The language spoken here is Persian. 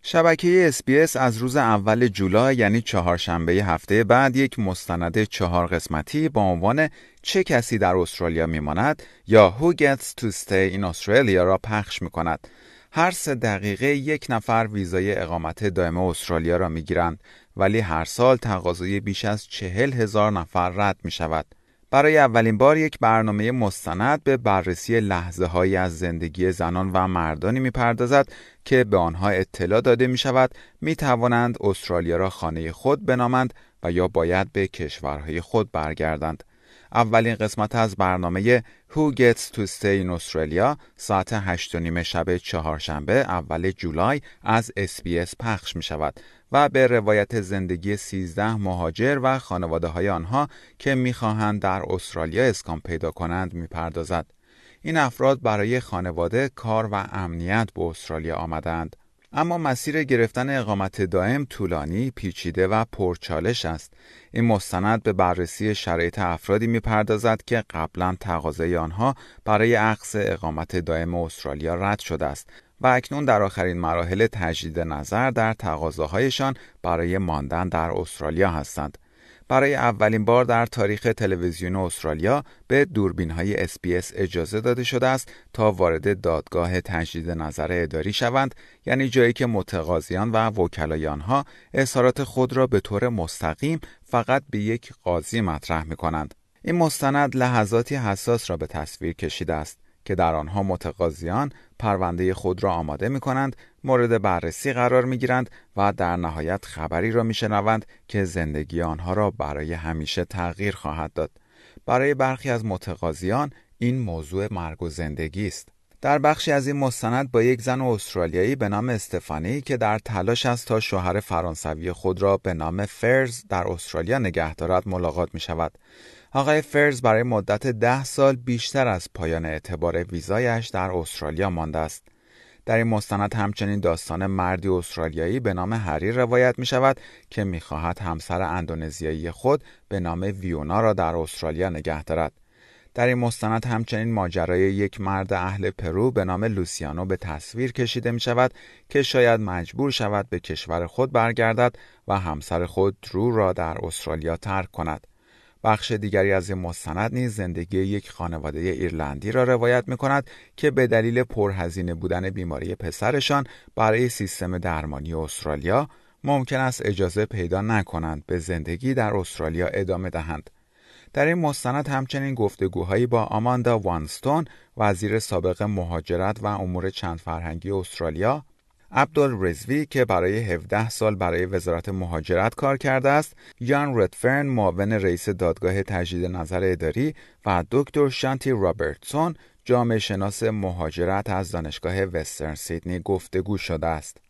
شبکه SBS از روز اول جولای یعنی چهارشنبه هفته بعد یک مستند 4 قسمتی با عنوان چه کسی در استرالیا میماند یا Who Gets to Stay in Australia را پخش میکند. هر 3 دقیقه یک نفر ویزای اقامت دائم استرالیا را میگیرند، ولی هر سال تقاضای بیش از 40,000 نفر رد میشود. برای اولین بار یک برنامه مستند به بررسی لحظه‌هایی از زندگی زنان و مردانی می‌پردازد که به آنها اطلاع داده می‌شود می‌توانند استرالیا را خانه خود بنامند و یا باید به کشورهای خود برگردند. اولین قسمت از برنامه Who Gets to Stay in Australia ساعت 8:30 شب چهارشنبه اول جولای از SBS پخش می شود و به روایت زندگی 13 مهاجر و خانواده های آنها که می خواهند در استرالیا اسکان پیدا کنند می پردازد. این افراد برای خانواده، کار و امنیت به استرالیا آمدند. اما مسیر گرفتن اقامت دائم طولانی، پیچیده و پرچالش است. این مستند به بررسی شرایط افرادی می‌پردازد که قبلا تقاضای آنها برای اخذ اقامت دائم استرالیا رد شده است و اکنون در آخرین مراحل تجدید نظر در تقاضاهایشان برای ماندن در استرالیا هستند. برای اولین بار در تاریخ تلویزیون استرالیا به دوربین‌های SBS اجازه داده شده است تا وارد دادگاه تجدید نظر اداری شوند، یعنی جایی که متقاضیان و وکلای آنها اظهارات خود را به طور مستقیم فقط به یک قاضی مطرح می‌کنند. این مستند لحظاتی حساس را به تصویر کشیده است که در آنها متقاضیان پرونده خود را آماده می کنند، مورد بررسی قرار می گیرند و در نهایت خبری را می شنوند که زندگی آنها را برای همیشه تغییر خواهد داد. برای برخی از متقاضیان این موضوع مرگ و زندگی است. در بخشی از این مستند با یک زن استرالیایی به نام استفانی که در تلاش است تا شوهر فرانسوی خود را به نام فرز در استرالیا نگه دارد ملاقات می شود. آقای فرز برای مدت 10 سال بیشتر از پایان اعتبار ویزایش در استرالیا مانده است. در این مستند همچنین داستان مردی استرالیایی به نام هری روایت می شود که می خواهد همسر اندونزیایی خود به نام ویونا را در استرالیا نگه دارد. در این مستند همچنین ماجرای یک مرد اهل پرو به نام لوسیانو به تصویر کشیده می شود که شاید مجبور شود به کشور خود برگردد و همسر خود درو را در استرالیا ترک کند. بخش دیگری از این مستند نیز زندگی یک خانواده ایرلندی را روایت می کند که به دلیل پرهزینه بودن بیماری پسرشان برای سیستم درمانی استرالیا ممکن است اجازه پیدا نکنند به زندگی در استرالیا ادامه دهند. در این مستند همچنین گفتگوهایی با آماندا وانستون، وزیر سابق مهاجرت و امور چند فرهنگی استرالیا، عبدالرزوی که برای 17 سال برای وزارت مهاجرت کار کرده است، یان ردفرن معاون رئیس دادگاه تجدید نظر اداری و دکتر شانتی رابرتسون جامعه شناس مهاجرت از دانشگاه وسترن سیدنی گفتگو شده است.